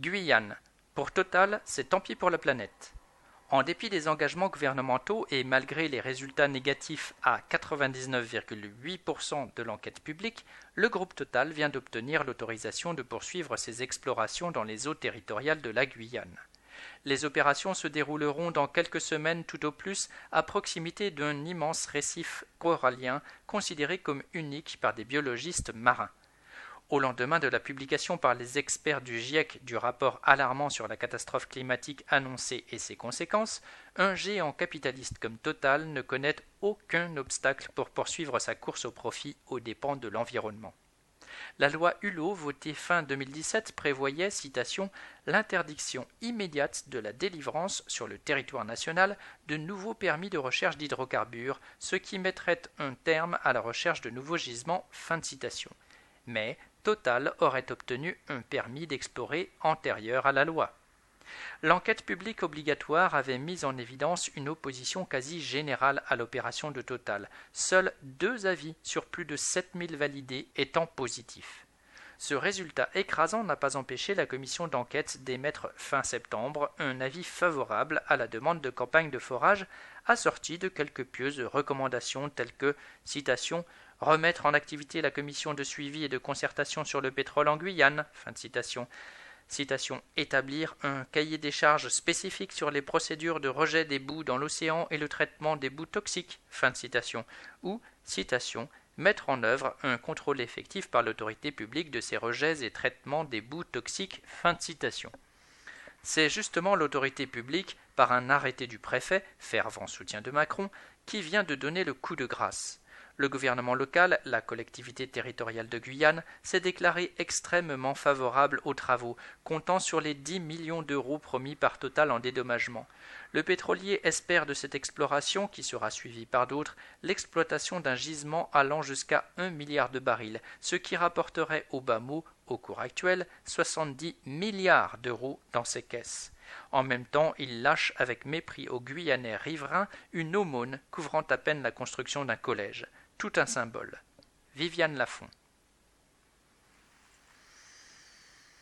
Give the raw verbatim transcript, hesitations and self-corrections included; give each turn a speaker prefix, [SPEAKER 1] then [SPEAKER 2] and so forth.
[SPEAKER 1] Guyane. Pour Total, c'est tant pis pour la planète. En dépit des engagements gouvernementaux et malgré les résultats négatifs à quatre-vingt-dix-neuf virgule huit pour cent de l'enquête publique, le groupe Total vient d'obtenir l'autorisation de poursuivre ses explorations dans les eaux territoriales de la Guyane. Les opérations se dérouleront dans quelques semaines tout au plus à proximité d'un immense récif corallien considéré comme unique par des biologistes marins. Au lendemain de la publication par les experts du GIEC du rapport alarmant sur la catastrophe climatique annoncée et ses conséquences, un géant capitaliste comme Total ne connaît aucun obstacle pour poursuivre sa course au profit aux dépens de l'environnement. La loi Hulot, votée fin deux mille dix-sept, prévoyait, citation, « l'interdiction immédiate de la délivrance sur le territoire national de nouveaux permis de recherche d'hydrocarbures, ce qui mettrait un terme à la recherche de nouveaux gisements ». Fin de citation. Mais Total aurait obtenu un permis d'explorer antérieur à la loi. L'enquête publique obligatoire avait mis en évidence une opposition quasi générale à l'opération de Total, seuls deux avis sur plus de sept mille validés étant positifs. Ce résultat écrasant n'a pas empêché la commission d'enquête d'émettre fin septembre un avis favorable à la demande de campagne de forage assortie de quelques pieuses recommandations telles que, citation, « remettre en activité la commission de suivi et de concertation sur le pétrole en Guyane », fin de citation, citation, « établir un cahier des charges spécifique sur les procédures de rejet des boues dans l'océan et le traitement des boues toxiques », fin de citation, ou, citation, « mettre en œuvre un contrôle effectif par l'autorité publique de ces rejets et traitements des boues toxiques », fin de citation. C'est justement l'autorité publique, par un arrêté du préfet, fervent soutien de Macron, qui vient de donner le coup de grâce. Le gouvernement local, la collectivité territoriale de Guyane, s'est déclaré extrêmement favorable aux travaux, comptant sur les dix millions d'euros promis par Total en dédommagement. Le pétrolier espère de cette exploration, qui sera suivie par d'autres, l'exploitation d'un gisement allant jusqu'à un milliard de barils, ce qui rapporterait au bas mot, au cours actuel, soixante-dix milliards d'euros dans ses caisses. En même temps, il lâche avec mépris aux Guyanais riverains une aumône couvrant à peine la construction d'un collège. Tout un symbole. Viviane Lafont.